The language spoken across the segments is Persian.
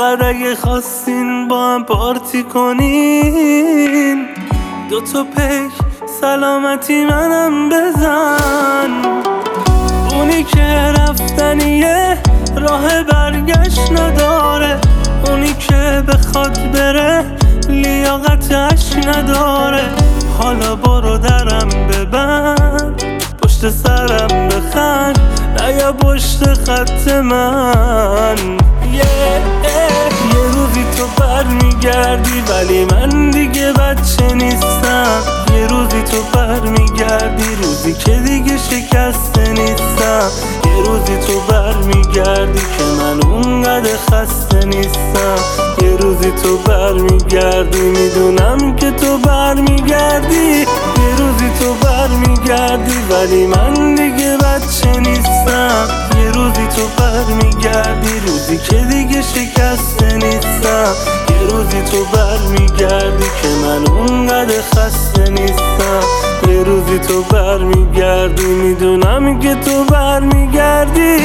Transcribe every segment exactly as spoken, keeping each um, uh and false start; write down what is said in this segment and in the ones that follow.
بعد اگه خواستین با هم پارتی کنین، دوتا پیک سلامتی منم بزن. اونی که رفتنیه راه برگشت نداره، اونی که بخواد بره لیاقتش نداره. حالا برو درم ببند، پشت سرم بخند، نیا پشت خط من. yeah, yeah. یه روزی تو برمیگردی ولی من دیگه بچه نیستم. یه روزی تو برمیگردی، روزی که دیگه شکسته نیستم. یه روزی تو برمیگردی که من اونقدر خسته نیستم. یه روزی تو برمیگردی، میدونم که تو برمیگردی. یه روزی تو برمیگردی ولی من دیگه بچه نیستم. یه روزی تو برمیگردی، روزی که دیگه شکسته نیستم. یه روزی تو برمیگردی که من اونقدر خسته نیستم. یه روزی تو برمیگردی، میدونم که تو برمیگردی.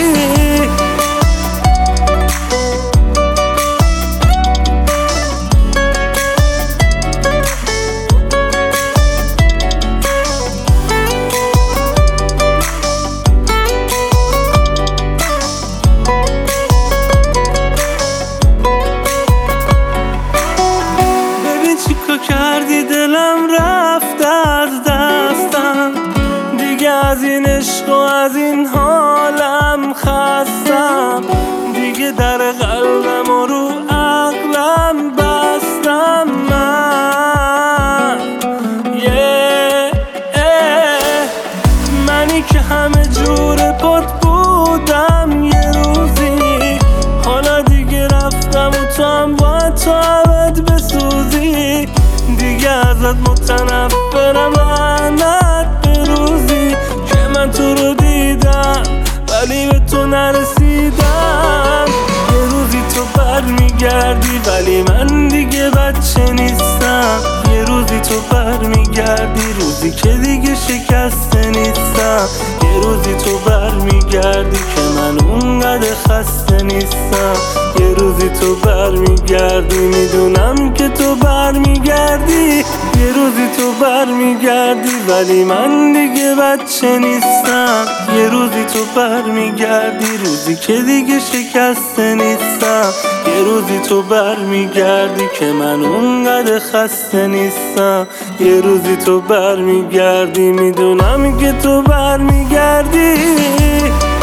کردی دلم رفت از دستم، دیگه از این عشق و از این حالم خستم. دیگه در قلبم و رو عقلم بستم من. yeah, yeah. منی که همه جور پات بودم یه روزی، حالا دیگه رفتم و تو هم باید تو عبد بسوزی. دیگه ازت متنفرم لعنت به روزی که من تو رو دیدم ولی به تو نرسیدم. یه روزی تو برمیگردی ولی من دیگه بچه نیستم. یه روزی تو برمیگردی، روزی که دیگه شکسته نیستم. یه روزی تو برمیگردی که من اونقدر خسته نیستم. یه روزی تو برمیگردی، میدونم که تو برمیگردی. یه روزی تو برمیگردی ولی من دیگه بچه نیستم. یه روزی تو برمیگردی، روزی که دیگه شکسته نیستم. یه روزی تو برمیگردی که من اونقدر خسته نیستم. یه روزی تو برمیگردی، میدونم که تو برمیگردی.